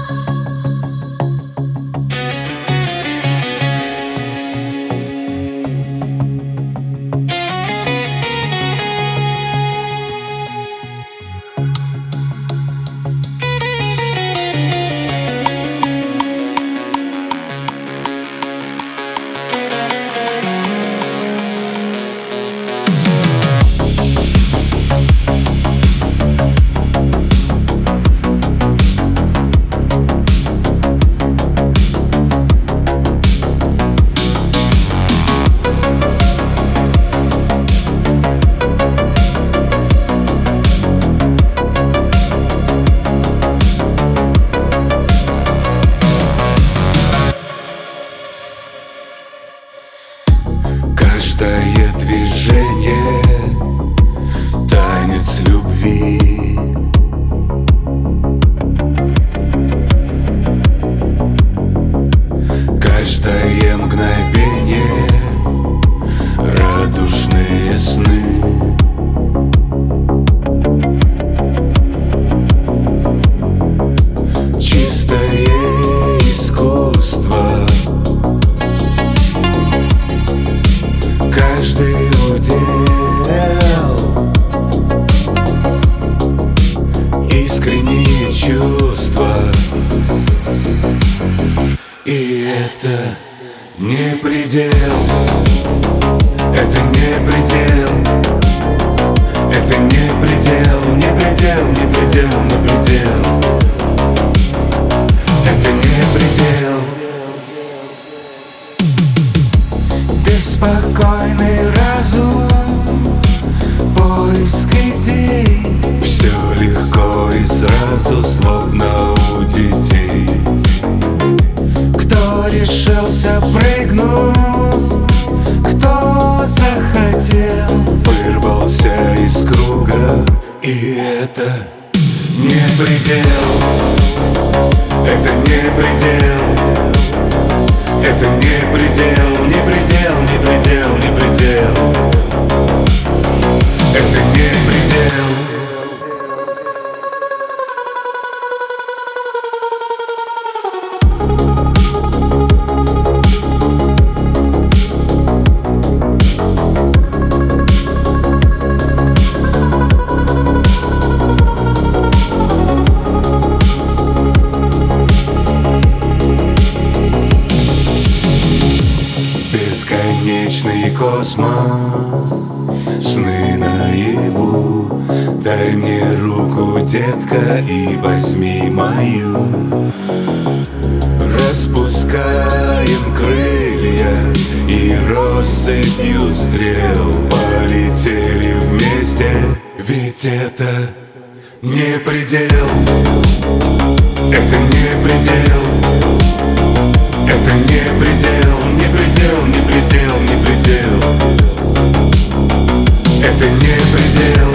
Каждое движение — танец любви. Каждое мгновение — радужные сны. Чистое искусство. Каждый удел, искренние чувства. И это не предел, это не предел, это не предел, не предел, не предел, не предел. Это не предел. Беспокойный разум, поиск идей. Все легко и сразу, словно у детей. Кто решился прыгнуть, кто захотел, вырвался из круга. И это не предел, это не предел, это не предел, не предел, не предел, не предел. Это не предел. Бесконечный космос, сны наяву. Дай мне руку, детка, и возьми мою. Распускаем крылья и россыпью стрел полетели вместе. Ведь это не предел, это не предел, это не предел, не предел, не предел, не предел. Это не предел.